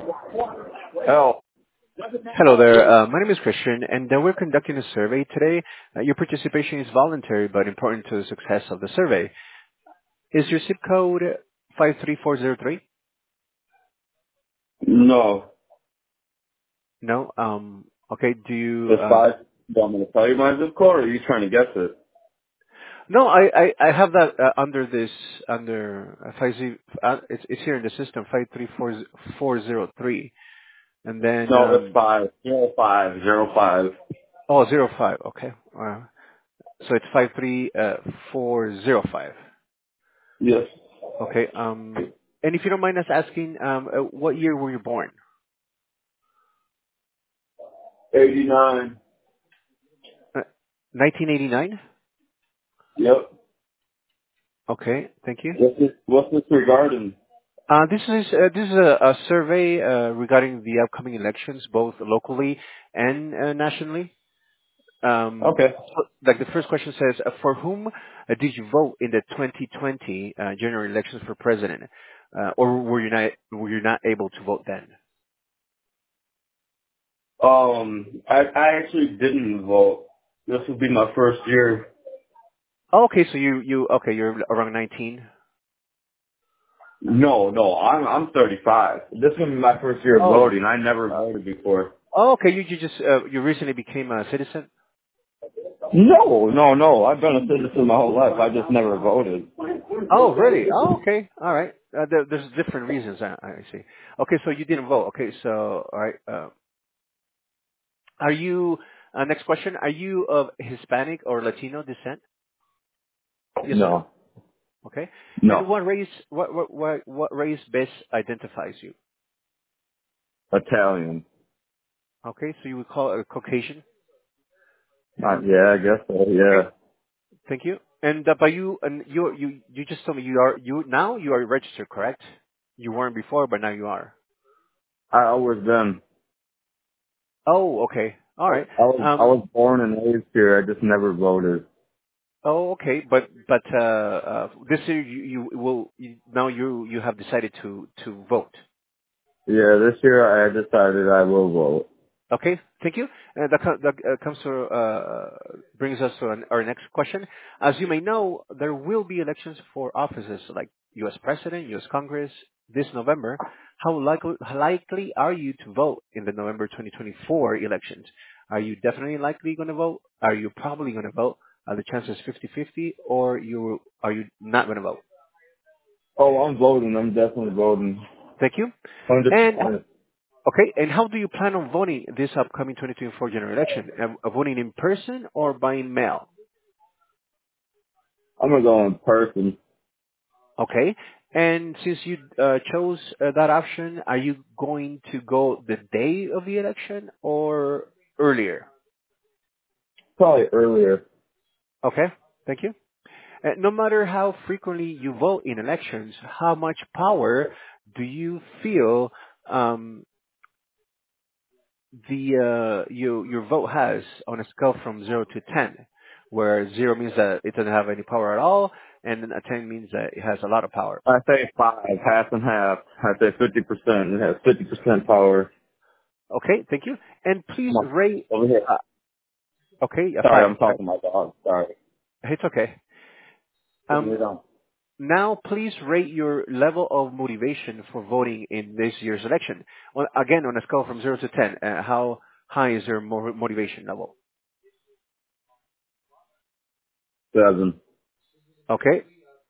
Oh, Hello there. My name is Christian, and we're conducting a survey today. Your participation is voluntary but important to the success of the survey. Is your zip code 53403? no. No. Okay. Do you? It's five. Do I'm going to tell you my zip code, or are you trying to guess it? No. I have that under this it's here in the system 534403, and then No, it's 50505. oh 05. Okay. So it's 53405. Yes. Okay. And if you don't mind us asking, what year were you born? 89. 1989? Yep. Okay, thank you. What's this regarding? This is a survey regarding the upcoming elections, both locally and nationally. Okay. Like the first question says, for whom did you vote in the 2020 general elections for president, or were you not able to vote then? I actually didn't vote. This would be my first year. Oh, okay, so you're around 19. No, I'm 35. This is gonna be my first year of Oh, voting. I never voted before. oh, okay. You recently became a citizen. No. I've been a citizen my whole life. I just never voted. Oh, really? Oh, okay. All right. There's different reasons. I see. Okay, so you didn't vote. Okay, so all right. Are you? Next question. Are you of Hispanic or Latino descent? Yes or no? No. Okay. And No. what race? What race best identifies you? Italian. Okay, so you would call it a Caucasian. Yeah, I guess so. Okay. Yeah. Thank you. And by you, and you just told me you are registered, correct? You weren't before, but now you are. I always been. Oh, okay. All right. I was born and raised here. I just never voted. Oh, okay. But this year now you have decided to vote. Yeah, this year I decided I will vote. Okay, thank you. Brings us to our next question. As you may know, there will be elections for offices like U.S. President, U.S. Congress this November. How likely are you to vote in the November 2024 elections? Are you definitely likely going to vote? Are you probably going to vote? Are the chances 50-50, or are you not going to vote? Oh, I'm voting. I'm definitely voting. Thank you. And 100%. okay, and how do you plan on voting this upcoming 2024 general election? Voting in person or by mail? I'm gonna go in person. Okay, and since you chose that option, are you going to go the day of the election or earlier? Probably earlier. Okay, thank you. No matter how frequently you vote in elections, how much power do you feel um, your vote has on a scale from 0 to 10, where 0 means that it doesn't have any power at all, and then a 10 means that it has a lot of power. I say 5, half and half. I say 50%. It has 50% power. Okay, thank you. And please Come on. rate. Over here. Uh, okay, a Sorry, five. I'm talking to my dog. Sorry. It's okay. Put me Um, down. Now, please rate your level of motivation for voting in this year's election. Again, on a scale from 0 to 10, how high is your motivation level? 7. Okay,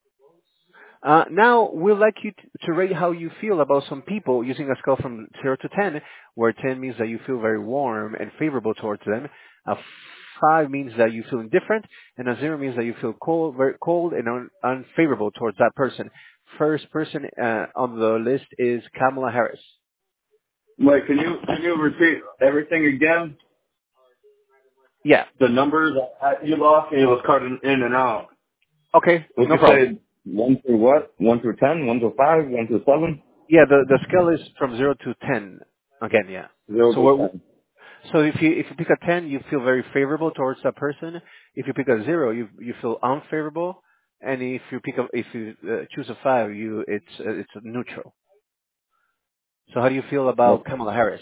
now, we'd like you to rate how you feel about some people using a scale from 0 to 10, where 10 means that you feel very warm and favorable towards them. A 5 means that you feel indifferent, and a 0 means that you feel cold, very cold and unfavorable towards that person. First person on the list is Kamala Harris. Wait, can you repeat everything again? Yeah. The numbers you lost me. It was cutting in and out. Okay, Would no you problem. say 1 through what? 1 through 10? 1 through 5? 1 through 7? Yeah, the scale is from 0 to 10. Again, yeah. 0 So to what, 10. So if you pick a 10, you feel very favorable towards that person. If you pick a 0, you feel unfavorable. And if you choose a 5, it's neutral. So how do you feel about Okay. Kamala Harris?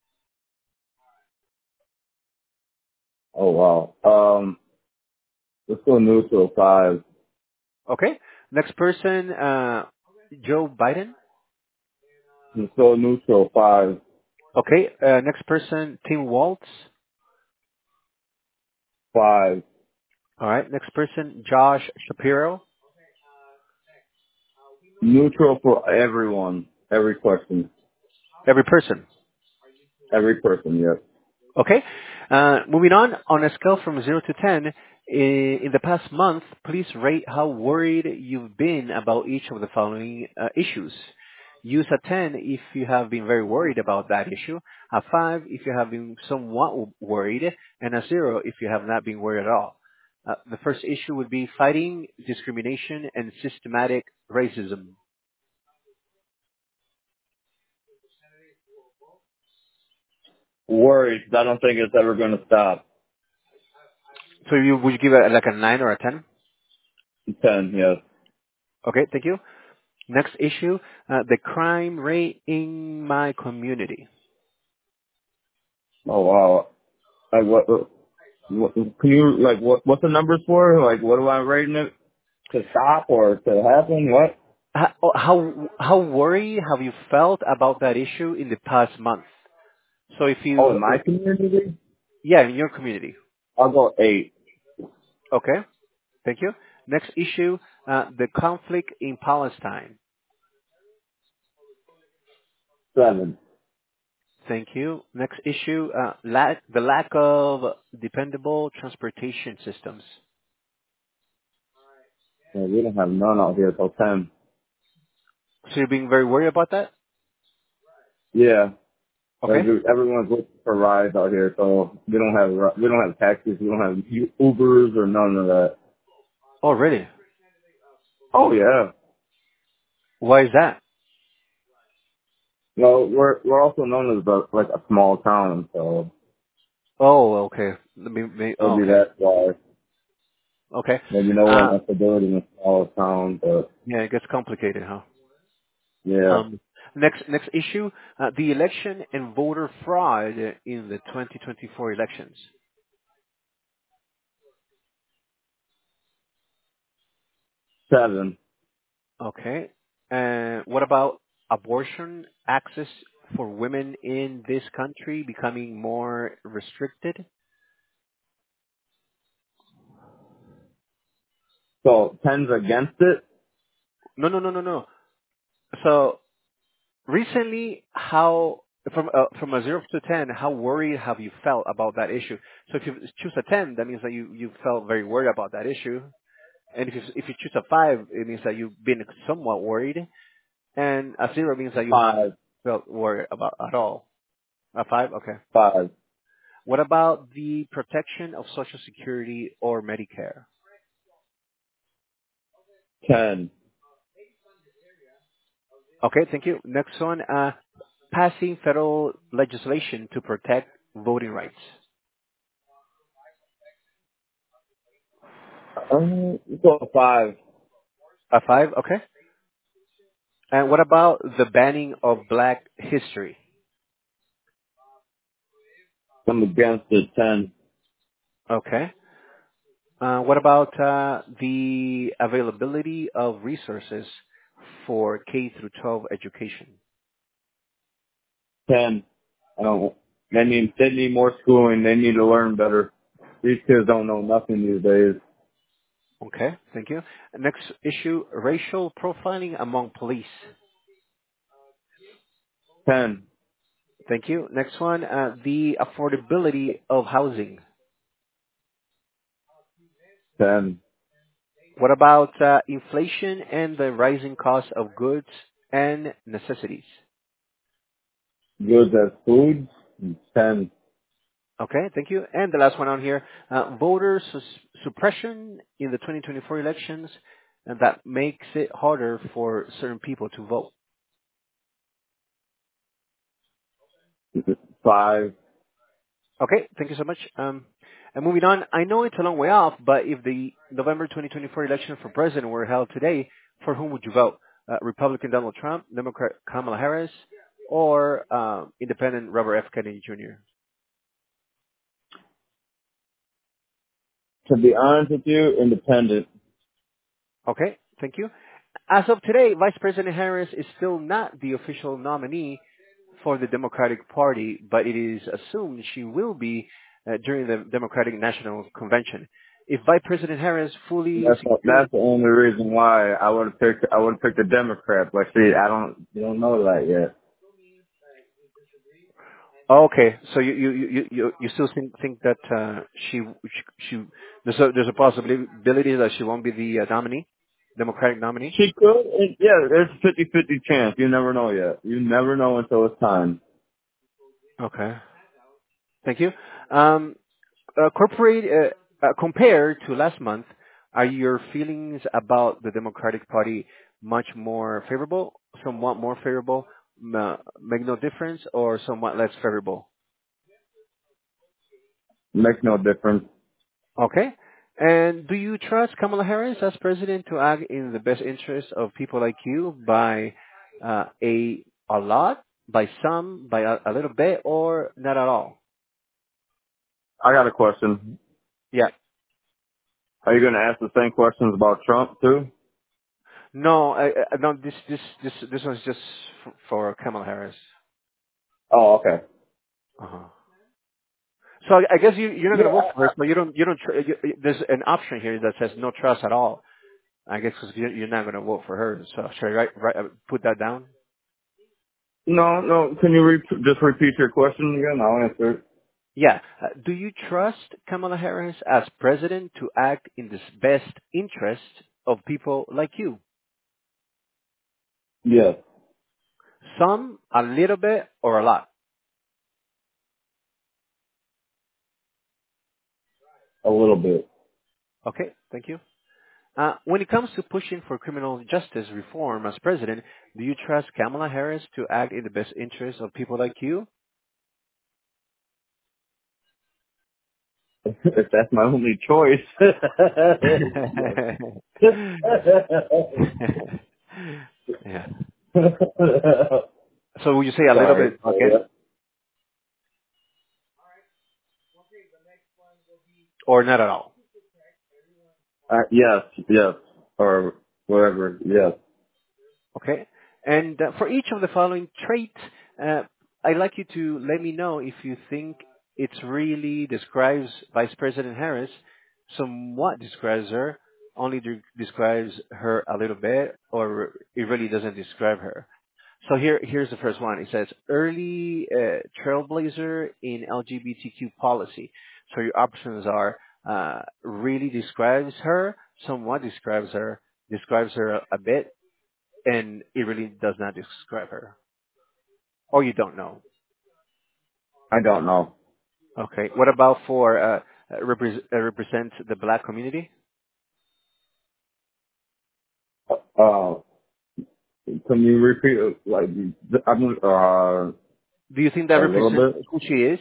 Oh wow. Let's go neutral 5. Okay. Next person, Joe Biden. Let's go neutral 5. Okay. Next person, Tim Walz. 5. All right. Next person, Josh Shapiro. Neutral for everyone. Every question. Every person. Every person, yes. Okay. Moving on a scale from 0 to 10, in the past month, please rate how worried you've been about each of the following issues. Use a 10 if you have been very worried about that issue, a 5 if you have been somewhat worried, and a 0 if you have not been worried at all. The first issue would be fighting discrimination and systematic racism. Worried. I don't think it's ever going to stop. So would you give it like a 9 or a 10? 10, yes. Okay, thank you. Next issue, the crime rate in my community. Oh wow. Like what can you, like, what's the numbers for? Like, what am I rating it to stop or to happen? What? How worried have you felt about that issue in the past month? So if Oh, in you, my community? yeah, in your community. I'll go 8. Okay, thank you. Next issue, the conflict in Palestine. 7. Thank you. Next issue, the lack of dependable transportation systems. Yeah, we don't have none out here till 10. So you're being very worried about that? Yeah. Like, Okay. everyone's looking for rides out here, so we don't have taxis, we don't have Ubers or none of that. Oh, really? Oh yeah. Why is that? No, we're also known as like a small town, so Oh, okay. maybe Okay. that's why. Okay. Maybe no one Uh, wants to do it in a small town, but yeah, it gets complicated, huh? yeah. Um, next issue, the election and voter fraud in the 2024 elections. Seven. Okay. And what about abortion access for women in this country becoming more restricted? So 10's against it? No, no, no, no, no. So recently, how from a 0 to 10, how worried have you felt about that issue? So if you choose a 10, that means that you felt very worried about that issue. And if you choose a 5, it means that you've been somewhat worried. And a 0 means that you haven't 5. felt worried about at all. A 5, okay. 5. What about the protection of Social Security or Medicare? 10. Okay, thank you. Next one, passing federal legislation to protect voting rights. So 5. A 5, okay. And what about the banning of Black history? I'm against it. 10. Okay. What about the availability of resources for K through 12 education? 10. I don't. They need more schooling. They need to learn better. These kids don't know nothing these days. Okay, thank you. Next issue, racial profiling among police. 10. Thank you. Next one, the affordability of housing. 10. What about inflation and the rising cost of goods and necessities? Goods as food. 10. Okay, thank you. And the last one on here, voter suppression in the 2024 elections, and that makes it harder for certain people to vote. 5. Okay, thank you so much. And moving on, I know it's a long way off, but if the November 2024 election for president were held today, for whom would you vote? Republican Donald Trump, Democrat Kamala Harris, or independent Robert F. Kennedy Jr.? To be honest with you, independent. Okay, thank you. As of today, Vice President Harris is still not the official nominee for the Democratic Party, but it is assumed she will be during the Democratic National Convention. If Vice President Harris fully secures. That's the only reason why I would have picked a Democrat. But see, you don't know that yet. Okay, so you still think that she there's a possibility that she won't be the nominee, Democratic nominee? She could. Yeah, there's a 50-50 chance. You never know yet. You never know until it's time. Okay, thank you. Um, compared to last month, are your feelings about the Democratic Party much more favorable, somewhat more favorable, make no difference, or somewhat less favorable? Makes no difference. Okay. And do you trust Kamala Harris as president to act in the best interest of people like you by a lot, by some, by a little bit, or not at all? I got a question. Yeah. Are you going to ask the same questions about Trump too? No, no. This one's just for Kamala Harris. Oh, okay. Uh-huh. So I guess you're not Yeah, going to vote for her, but there's an option here that says no trust at all. I guess because you're not going to vote for her. So should I put that down? no, no. Can you just repeat your question again? I'll answer it. Yeah. Do you trust Kamala Harris as president to act in the best interest of people like you? Yes, Some, a little bit, or a lot? a little bit. Okay, thank you. When it comes to pushing for criminal justice reform as president, do you trust Kamala Harris to act in the best interest of people like you? If that's my only choice. Yeah. So would you say a little Sorry. bit again, or not at all? Yes, yes, or whatever. Yes. Okay. And for each of the following traits, uh, I'd like you to let me know if you think it really describes Vice President Harris, somewhat describes her, only describes her a little bit, or it really doesn't describe her. So here's the first one. It says early trailblazer in LGBTQ policy. So your options are really describes her, somewhat describes her a bit, and it really does not describe her, or you don't know. I don't know. Okay. What about for represent the black community? Uh, can you repeat it? Like, I'm Do you think that a little represents bit, who she is?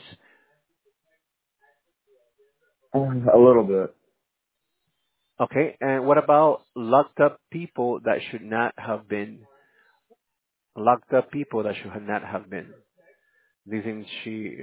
a little bit, Okay. And what about locked up people that should not have been locked up people that should not have been? Do you think she?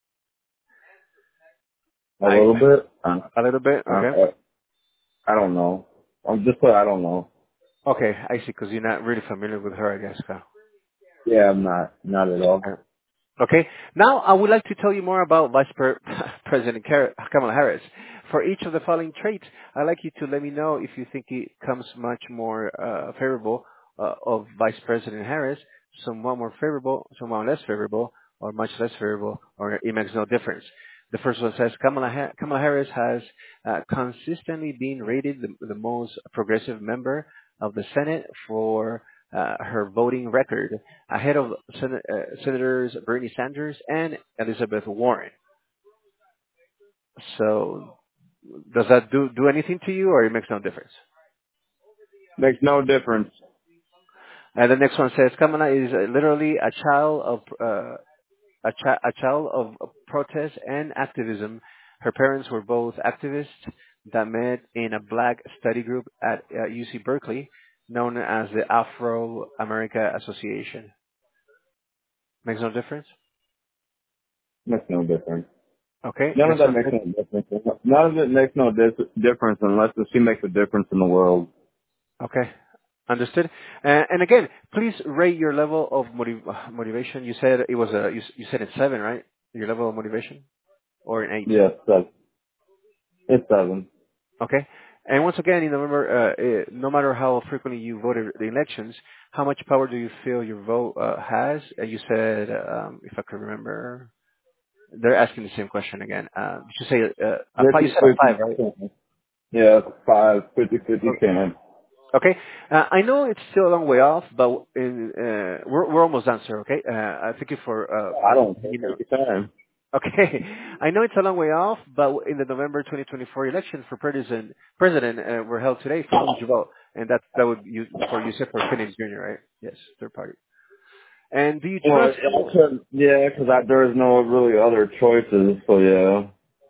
a little bit. A little bit. Okay. I don't know. I'm just I don't know. Okay. I see. Because you're not really familiar with her, I guess. Kyle. Yeah, I'm not at all. Okay. Okay. Now I would like to tell you more about President Kamala Harris. For each of the following traits, I'd like you to let me know if you think it comes much more favorable of Vice President Harris, somewhat more favorable, somewhat less favorable, or much less favorable, or it makes no difference. The first one says Kamala Harris has consistently been rated the most progressive member of the Senate for her voting record, ahead of Senators Bernie Sanders and Elizabeth Warren. So, does that do anything to you, or it makes no difference? Makes no difference. And the next one says Kamala is literally a child of a child of protest and activism. Her parents were both activists that met in a black study group at UC Berkeley, known as the Afro America Association. Makes no difference. Makes no difference. Okay, None of makes that no makes difference. no difference. None of it makes no difference unless she makes a difference in the world. Okay, understood. And again, please rate your level of motivation. You said it was a you said it's 7, right? Your level of motivation, or an 8? Yes, it's 7. Okay. And once again, in November, no matter how frequently you voted the elections, how much power do you feel your vote has? You said, if I can remember, they're asking the same question again. Did you say you said a 5, 50-50 right? chance. Yeah, 5, 50-50 O- chance. Okay. I know it's still a long way off, but we're almost done, sir. Okay. I thank you for I don't take you know. your time. Okay. I know it's a long way off, but in the November 2024 election for president were held today. For who would you vote? And that would you for you said for Phineas Jr. Right? Yes, third party. And do you Well, trust? I couldn't, yeah, because there is no really other choices, so yeah.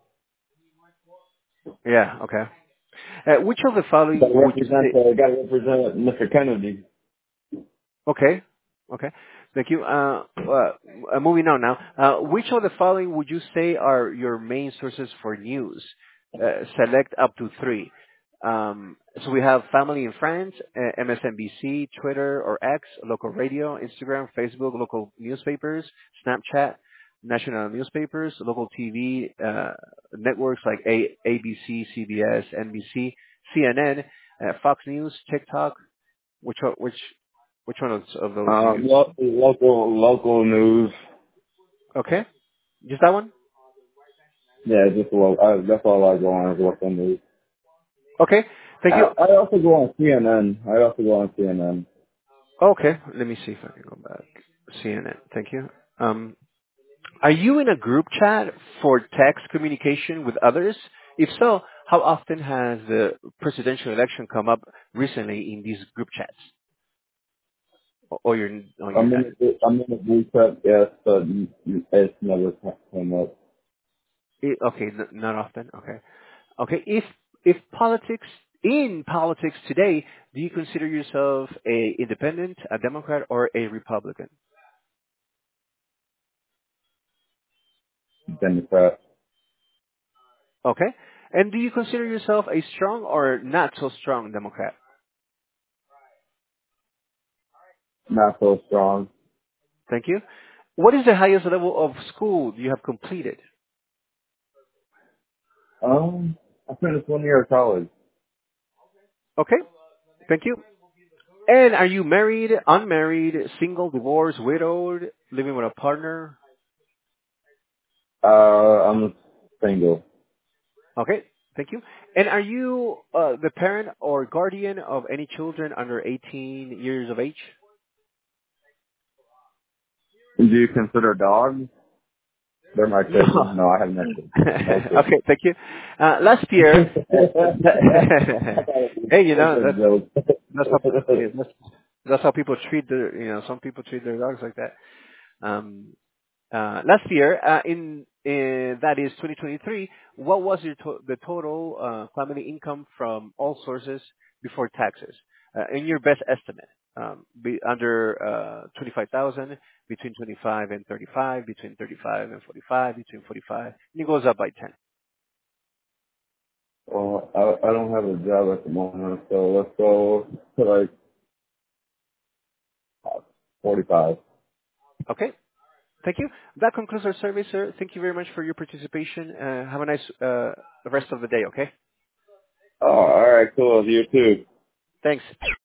Yeah. Okay. Which of the following would you say? Gotta represent Mr. Kennedy. Okay. Okay. Thank you. Moving on now. Which of the following would you say are your main sources for news? Select up to 3. So we have family and friends, MSNBC, Twitter or X, local radio, Instagram, Facebook, local newspapers, Snapchat, national newspapers, local TV networks like ABC, CBS, NBC, CNN, Fox News, TikTok. Which one of those do you? Local news. Okay, just that one. Yeah, just local. That's all I go on is local news. Okay, thank you. I also go on CNN. Okay, let me see if I can go back. CNN. Thank you. Are you in a group chat for text communication with others? If so, how often has the presidential election come up recently in these group chats? Or you're not? I'm in a group chat, yes, but it's never came up. Okay, not often. Okay. Okay, if politics in politics today, do you consider yourself a independent, a Democrat, or a Republican? Democrat. Okay, and do you consider yourself a strong or not so strong Democrat? Not so strong. Thank you. What is the highest level of school you have completed? I finished 1 year of college. Okay, thank you. And are you married, unmarried, single, divorced, widowed, living with a partner? I'm single. Okay, thank you. And are you the parent or guardian of any children under 18 years of age? Do you consider dogs? They're my No. kids. No, I have no kids. No kids. Okay, thank you. Last year, I thought it hey, was a joke. that's how yeah, that's how people treat their some people treat their dogs like that. Um, last year, in that is 2023, what was the total family income from all sources before taxes? In your best estimate, under 25,000, between 25 and 35, between 35 and 45, between 45, and it goes up by 10. Well, I don't have a job at the moment, so let's go to like 45. Okay, thank you. That concludes our survey, sir. Thank you very much for your participation. Have a nice rest of the day. Okay, Oh, all right, cool. You too. thanks.